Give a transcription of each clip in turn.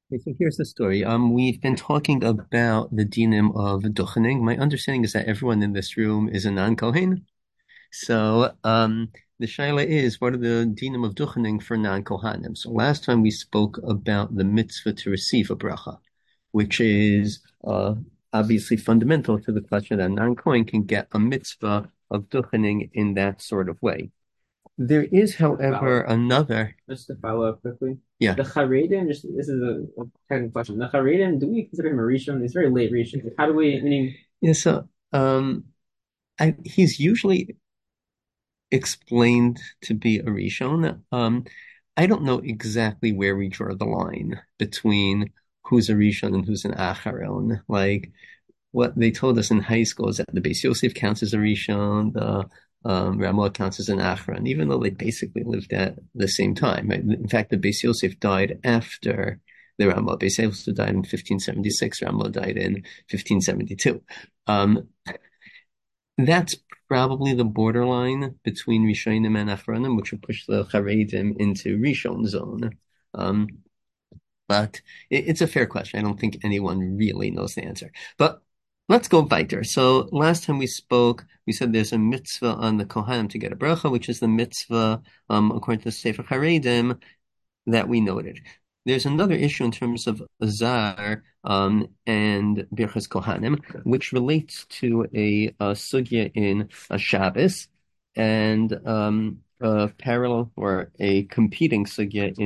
Okay, so here's the story. We've been talking about the dinim of duchening. My understanding is that everyone in this room is a non-Kohen. So, the shaila is, what are the dinim of duchening for non-Kohanim? So last time we spoke about the mitzvah to receive a bracha, which is obviously fundamental to the question that a non-Kohen can get a mitzvah of duchening in that sort of way. There is, however, another. Just to follow up quickly, Yeah. the Haredim, just this is a technical question. The Haredim, do we consider him a Rishon? It's very late Rishon. How do we, meaning, Yeah, so he's usually explained to be a Rishon. I don't know exactly where we draw the line between who's a Rishon and who's an Acharon. Like what they told us in high school is that the Beis Yosef counts as a Rishon, the Ramah counts as an Acharon, even though they basically lived at the same time. Right? In fact, the Beis Yosef died after the Ramah. Beis Yosef died in 1576. Ramah died in 1572. That's probably the borderline between Rishonim and Achronim, which would push the Charedim into Rishon zone. Um, but it's a fair question. I don't think anyone really knows the answer. But let's go weiter. So last time we spoke, we said there's a mitzvah on the Kohanim to get a bracha, which is the mitzvah, according to the Sefer Charedim, that we noted. There's another issue in terms of Azar and Birchas Kohanim, which relates to a sugya in a Shabbos and a parallel or a competing sugya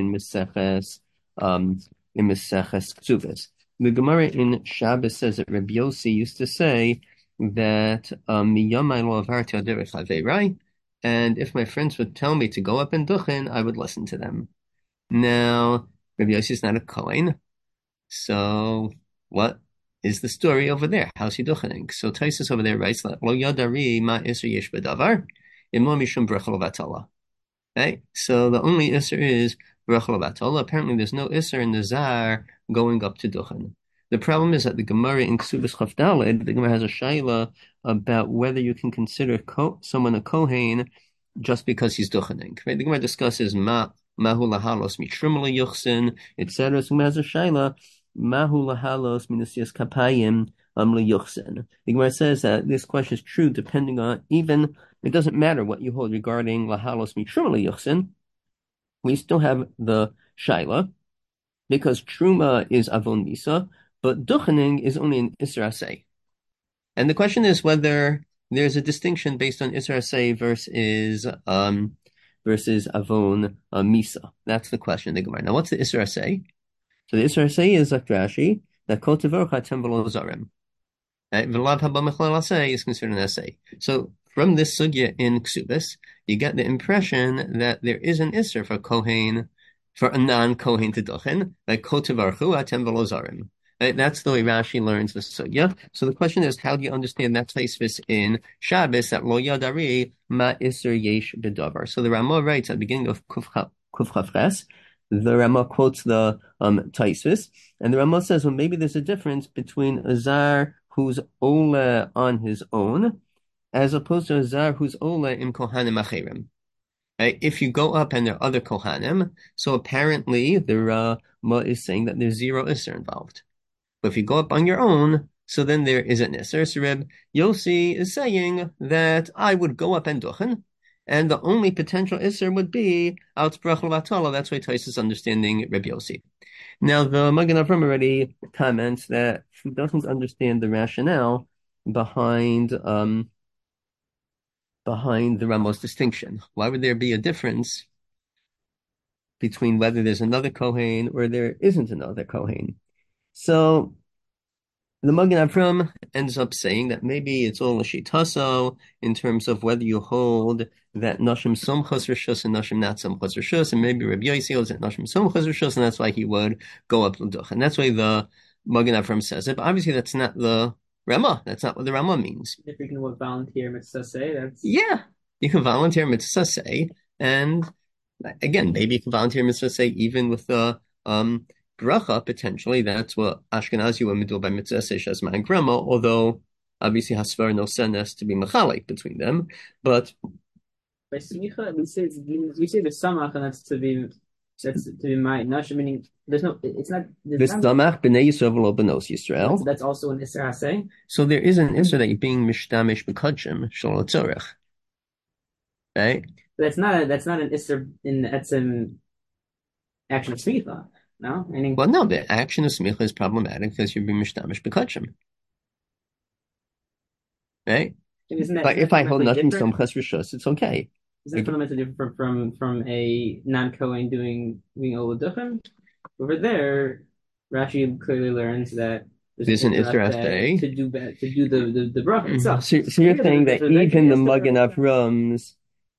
in Maseches Ksubas. The Gemara in Shabbos says that Rabbi Yossi used to say that Miyamai lo avarti al derech haverai, and if my friends would tell me to go up and duchen, I would listen to them. Now, Rabbi Yossi is not a Kohen, so what is the story over there? How's he duchening? So Taisus over there writes, "Lo yadari ma iser yesh bedavar, imo mishum bracha levatala." Right? So the only iser is bracha levatala. Apparently, there's no iser in the zar going up to duchen. The problem is that the Gemara in Ksubas Chaf Daled, the Gemara has a shaila about whether you can consider someone a Kohen just because he's duchening. Right? The Gemara discusses mahu lahalos mitrimala yuchsin, etc. So Gemara has a shaila mahu lahalos minasias kapayim liyuchsin. The Gemara says that this question is true depending on even it doesn't matter what you hold regarding lahalos mitrimala yuchsin. We still have the shaila because truma is avon misa, but duchening is only an isra. And the question is whether there's a distinction based on Isra Say versus Avon Misa. That's the question in the Gemara. Now, what's the Isra Say? So the Isra Say is like Rashi that Kol Tevorcha Tem V'lo Zarim. V'lav Haba Mechlal Asay is considered an essay. So from this sugya in Ksubis, you get the impression that there is an Isra for Kohen, for a non-Kohen to Duchen, like Kol Tevorchu Atem V'lo Zarim. Right? That's the way Rashi learns the sugya. So the question is, how do you understand that taisvis in Shabbos that lo yadari ma iser yesh bedavar? So the Ramah writes at the beginning of Kuf Chavches, the Ramah quotes the taisvis, and the Ramah says, well, maybe there's a difference between a zar who's ola on his own, as opposed to a zar who's ola in kohanim acherim. Right? If you go up and there are other kohanim, so apparently the Ramah is saying that there's zero iser involved. But if you go up on your own, so then there is an Isser. So Reb Yossi is saying that I would go up and duchen, and the only potential Isser would be out brachol vatala. That's why Tais is understanding Reb Yossi. Now the Magen Avram already comments that he doesn't understand the rationale behind the Ramos distinction. Why would there be a difference between whether there's another Kohen or there isn't another Kohen? So the Magen Avram ends up saying that maybe it's all a shitaso in terms of whether you hold that Nashim Somchas Rishus and Nashim not Somchas Rishus, and maybe Rabbi Yossi holds that Nashim Somchas Rishus, and that's why he would go up L'duch. And that's why the Magen Avram says it. But obviously that's not the Rama. That's not what the Rama means. if we can what volunteer mitzvah say, that's Yeah, you can volunteer mitzvah say, and again, maybe you can volunteer mitzvah say even with the bracha, potentially. That's what Ashkenazi women do by mitzvah say shazman grandma, although obviously hasvar no senes to be machalik between them. But by smicha we say the samach and that's to be So that's to be my nashim, meaning there's no, it's not, there's not, V'samach b'nei Yisrael v'lo b'nos Yisrael. that's also an Isser Haseh. So there is an Isser that you're being mishtamish b'kodshim shelo tzorech, right? That's not an Isser in Etzim action of Smitha. No? Meaning, Well, no, the action of smicha is problematic because you're being mishtamish b'kodshim, right? But if I hold nothing from ches rishus, it's okay. Is that fundamentally different from a non-Kohen being Oladuchim? Over there, Rashi clearly learns that there's an Isser Haseh to do the bracha itself. So you're saying that even the Magen Avram's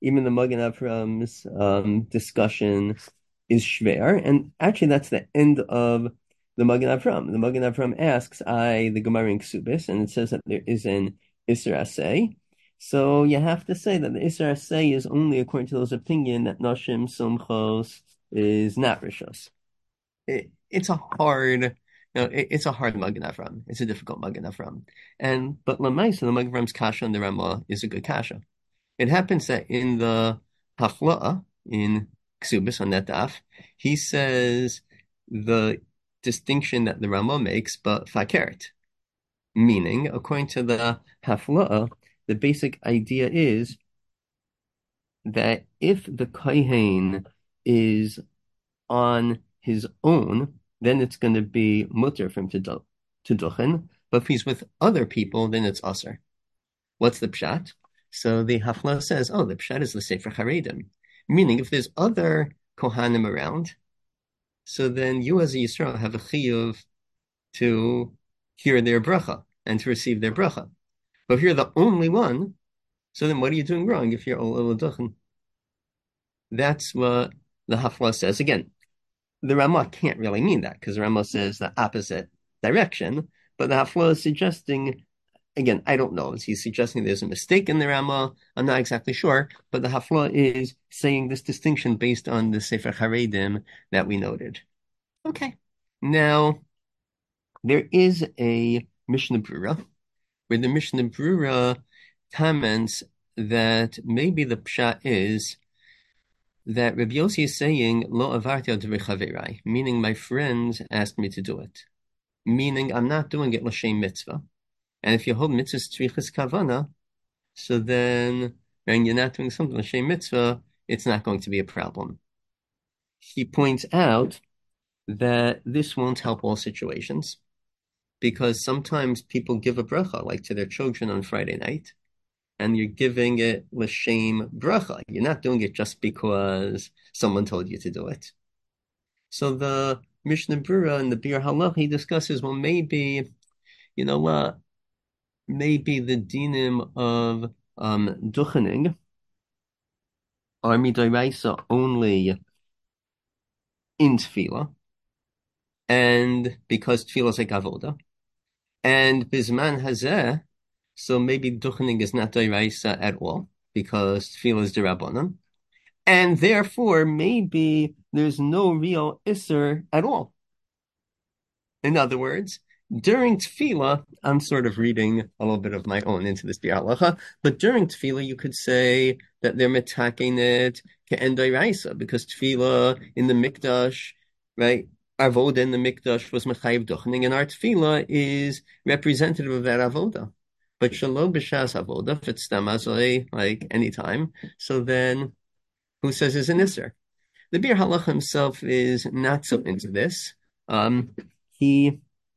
discussion is shver, and actually that's the end of the Magen Avram. The Magen Avram asks, the Gemara in Ksubis, and it says that there is an Isser Haseh. So you have to say that the Isser Haseh is only according to those opinion that Nashim Sumchos is not Rishos. It's a hard, it's a hard Magen Avram. It's a difficult Magen Avram. But Lamaisa, the Magen Avram's kasha and the Ramah is a good kasha. It happens that in the Hafla'ah, in Ksubis on that daf, he says the distinction that the Ramah makes, but fakert. Meaning, according to the Hafla'ah, the basic idea is that if the kohen is on his own, then it's going to be mutter for him to duchen. But if he's with other people, then it's aser. What's the pshat? So the Hafla says, the pshat is the Sefer Haredim. Meaning, if there's other kohanim around, so then you as a Yisrael have a chiyuv to hear their bracha and to receive their bracha. But if you're the only one, so then what are you doing wrong if you're all duchen? That's what the Hafla says. Again, the Ramah can't really mean that because the Ramah says the opposite direction, but the Hafla is suggesting, again, I don't know, is he suggesting there's a mistake in the Ramah? I'm not exactly sure, but the Hafla is saying this distinction based on the Sefer Haredim that we noted. Okay. Now, there is a Mishnah Brura, where the Mishnah Brura comments that maybe the pshat is that Rabbi Yossi is saying, Lo avarti al divrei chaverai, meaning my friends asked me to do it. Meaning I'm not doing it l'shem mitzvah. And if you hold mitzvahs tzrichas kavana, so then when you're not doing something l'shem mitzvah, it's not going to be a problem. He points out that this won't help all situations, because sometimes people give a bracha, like to their children on Friday night, and you're giving it l'shem bracha. You're not doing it just because someone told you to do it. So the Mishnah Brura and the Bir Halach, he discusses, well, maybe, you know what, maybe the dinim of duchening are midoraisa only in tefillah, and because tefillah is like avoda, and bisman hazeh, so maybe duchening is not doraisa at all because tefillah is derabanan, and therefore maybe there's no real isser at all. In other words, during tefillah, I'm sort of reading a little bit of my own into this biur halacha, but during tefillah, you could say that they're metaking it ke'en doraisa, because tefillah in the mikdash, right, avoda in the mikdash was mechayiv duchening, and our tefillah is representative of that avoda. But shalom b'shas avoda, if it's stamazoi, like anytime, so then who says it's an isser? The biur halacha himself is not so into this. He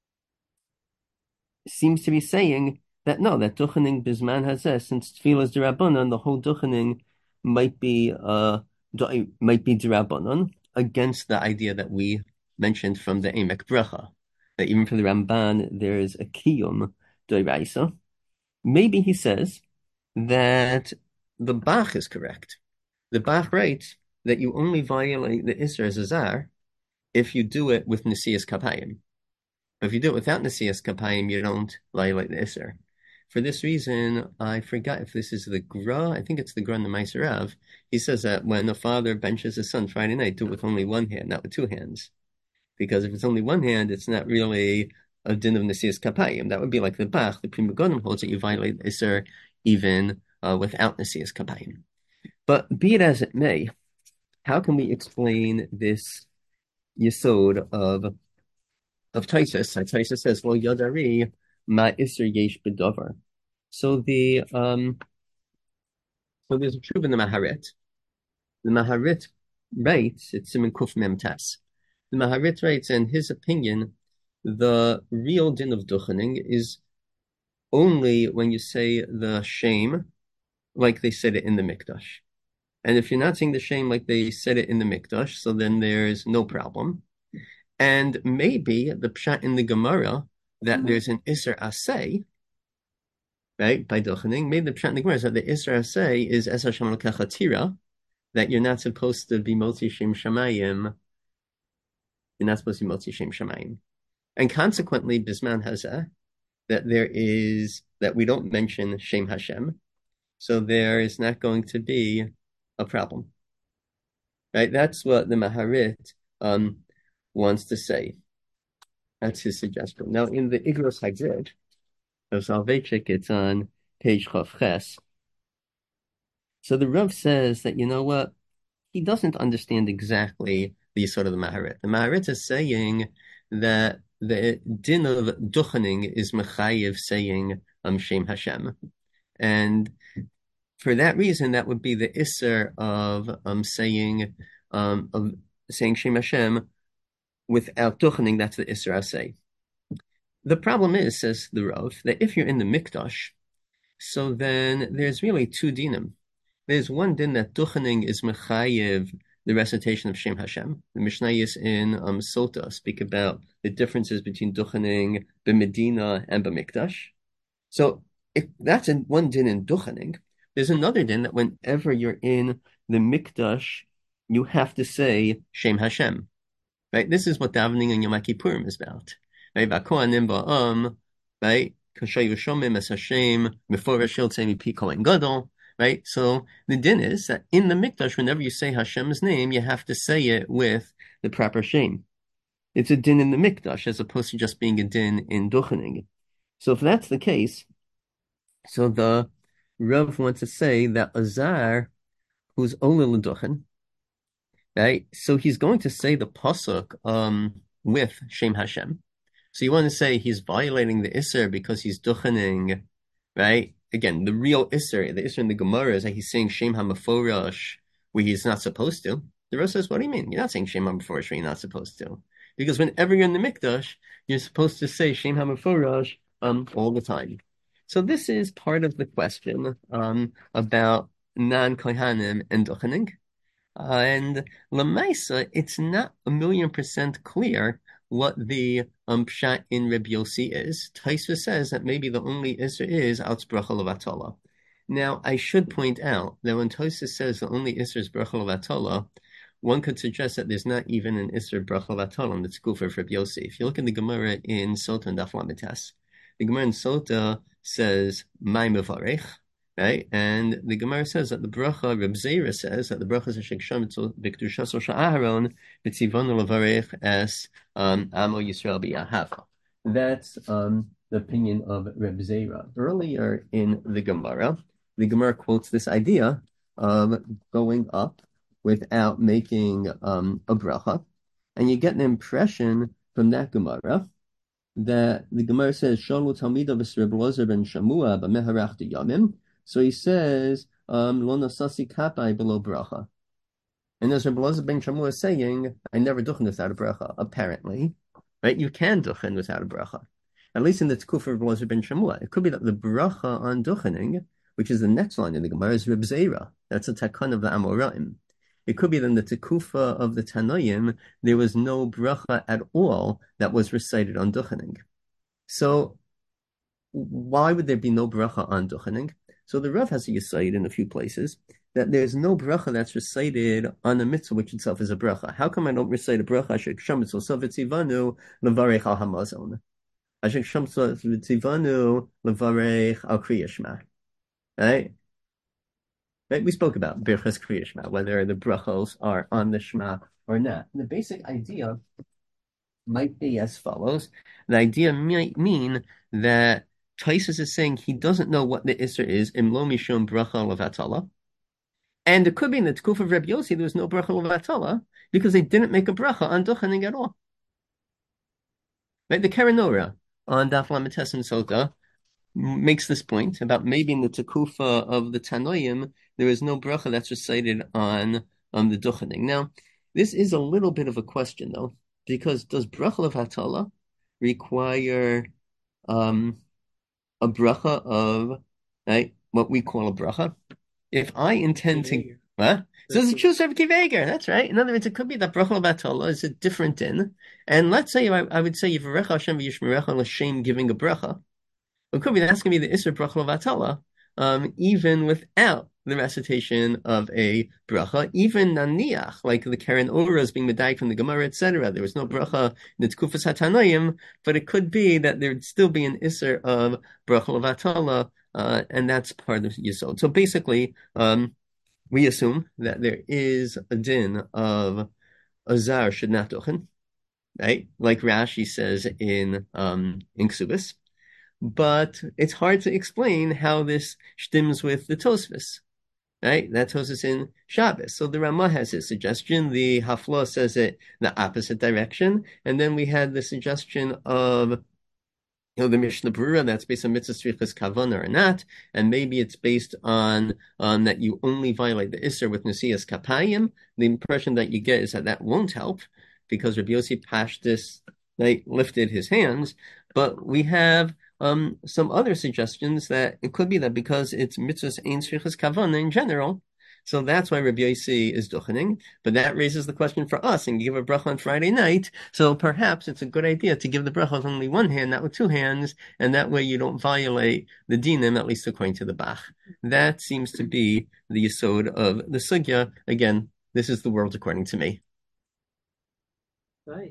seems to be saying that no, that duchening bisman hazeh, since tefillah is derabanan, the whole duchening might be derabanan, against the idea that we mentioned from the Emek Bracha, that even for the Ramban there is a kiyum doraisa. Maybe he says that the Bach is correct. The Bach writes that you only violate the Isser Zazar if you do it with Nesias Kapayim. But if you do it without Nesias Kapayim, you don't violate the Isser. For this reason, I forgot if this is the Gra, I think it's the Gra in the Meiser Rav. He says that when a father benches his son Friday night, do it with only one hand, not with two hands. Because if it's only one hand, it's not really a din of Nesias Kapayim. That would be like the Bach. The Pri Megadim holds that you violate the Isser even without Nesias Kapayim. But be it as it may, how can we explain this yesod of Taisus? Taisus says, "Well, yadari ma iser yesh bedover." So so there's a truth in the Maharit. The Maharit writes, it's Simon Kuf Mem Tas. The Maharit writes, in his opinion, the real din of duchening is only when you say the shame like they said it in the Mikdash. And if you're not saying the shame like they said it in the Mikdash, so then there's no problem. And maybe the pshat in the Gemara that there's an Isser Asay, right, by duchening, maybe the pshat in the Gemara is that the Isser Asay is Es Hashem L'Kachatira, that you're not supposed to be Motzi Shem Shamayim. You're not supposed to be Motzi Shem Shamayim. And consequently, Bisman Hazeh, that we don't mention Shem Hashem, so there is not going to be a problem. Right? That's what the Maharit wants to say. That's his suggestion. Now, in the Igros Hagrid of Soloveitchik, it's on page Chav Ches. So the Rav says that, you know what? He doesn't understand exactly the sort of the Maharit. The Maharit is saying that the din of duchening is mechayiv saying Shem Hashem. And for that reason, that would be the Isser of saying Shem Hashem without duchening. That's the Isser Asay. The problem is, says the Rav, that if you're in the Mikdash, so then there's really two dinim. There's one din that duchening is mechayiv the recitation of Shem Hashem. The Mishnayos in Sota speak about the differences between duchening b'Medina and b'Mikdash. So if that's one din in duchening, there's another din that whenever you're in the Mikdash, you have to say Shem Hashem. Right? This is what davening in Yom Kippurim is about. Right? V'kohanim ba'am, right? Kashayu shomim es Hashem, meforesh yotze mipi kohen gadol. Right? So the din is that in the Mikdash, whenever you say Hashem's name, you have to say it with the proper Shem. It's a din in the Mikdash as opposed to just being a din in duchening. So if that's the case, so the Rav wants to say that Azar, who's Ola L'Duchen, right? So he's going to say the pasuk with Shem Hashem. So you want to say he's violating the Isser because he's duchening, right? Again, the real Isser, the Isser in the Gemara is that he's saying Shem HaMeforash where he's not supposed to. The Rav says, what do you mean? You're not saying Shem HaMeforash where you're not supposed to. Because whenever you're in the Mikdash, you're supposed to say Shem HaMeforash all the time. So this is part of the question about non-Kohanim and duchening. And Lamaisa, it's not 1,000,000% clear what the pshat in Reb Yossi is. Taisva says that maybe the only Isser is Alts Bracha Levatala. Now, I should point out that when Taisva says the only Isser is Bracha Levatala, one could suggest that there's not even an Isser Bracha Levatala in the Tzukufa of Reb Yossi. If you look in the Gemara in Sota and Daf Lamites, the Gemara in Sota says, Mai Mevarech, right? And the Gemara says that the bracha, Reb Zera says that the bracha is a shekshamitzel b'kedushaso sha'aharon b'tzivonu levarech es amo Yisrael b'yahava. That's the opinion of Reb Zera. Earlier in the Gemara quotes this idea of going up without making a bracha, and you get an impression from that Gemara that the Gemara says Shalu Talmida v'Reb Elazar ben Shamua b'meharach yamim. So he says, Lo nasasi kapai below bracha. And as Rabbi Elazar ben Shamua is saying, I never duchen without a bracha, apparently. Right? You can duchen without a bracha. At least in the Tkuf of Rabbi Elazar ben Shamua. It could be that the bracha on duchening, which is the next line in the Gemara, is Reb Zera. That's a takon of the Amoraim. It could be that in the Tekufa of the Tanoim, there was no bracha at all that was recited on duchening. So why would there be no bracha on duchening? So the Rav has a yesod in a few places that there's no bracha that's recited on a mitzvah which itself is a bracha. How come I don't recite a bracha? Ashek shamitzel sovitzivanu levarech al hamazon. Ashek shamitzel levarech al kriyashma. Right? We spoke about birchas kriyashma, whether the brachos are on the shema or not. The basic idea might be as follows. The idea might mean that Taisus is saying he doesn't know what the Isser is, Imlo Mishum Bracha Levatala. And it could be in the Tkuf of Reb Yossi, there was no bracha levatala because they didn't make a bracha on duchening at all. Right? The Keren Orah on Daf Lametes and Sota makes this point about maybe in the Tekufa of the Tanoim, there is no bracha that's recited on the duchening. Now, this is a little bit of a question though, because does bracha levatala require um, a bracha of right, what we call a bracha? If I intend to, what? So it's a true Rebbe Kiveger. That's right. In other words, it could be that bracha batola is a different din. And let's say I would say Yivarecha Hashem v'Yishmerecha l'shem giving a bracha. It could be that's going to be the Isser bracha batola, even without the recitation of a bracha, even naniach, like the Keren Orah is being medayik from the Gemara, etc. There was no bracha in the Tkufas HaTanoim, but it could be that there would still be an Isser of bracha batola, and that's part of the Yisod. So basically, we assume that there is a din of azar should not duchen, right? Like Rashi says in Ksubis, but it's hard to explain how this stems with the Tosfos, right? That Tosfos in Shabbos. So the Ramah has his suggestion. The Hafla says it the opposite direction, and then we had the suggestion of the Mishnah Berurah that's based on mitzvah strichas kavana or not, and maybe it's based on that you only violate the Isser with Nesias Kapayim. The impression that you get is that won't help because Rabbi Yossi Pashtis lifted his hands, but we have some other suggestions that it could be that because it's mitzvahs ein strichas kavana in general. So that's why Rabbi Yossi is duchening, but that raises the question for us, and you give a bracha on Friday night, so perhaps it's a good idea to give the bracha with only one hand, not with two hands, and that way you don't violate the dinim, at least according to the Bach. That seems to be the yesod of the sugya. Again, this is the world according to me.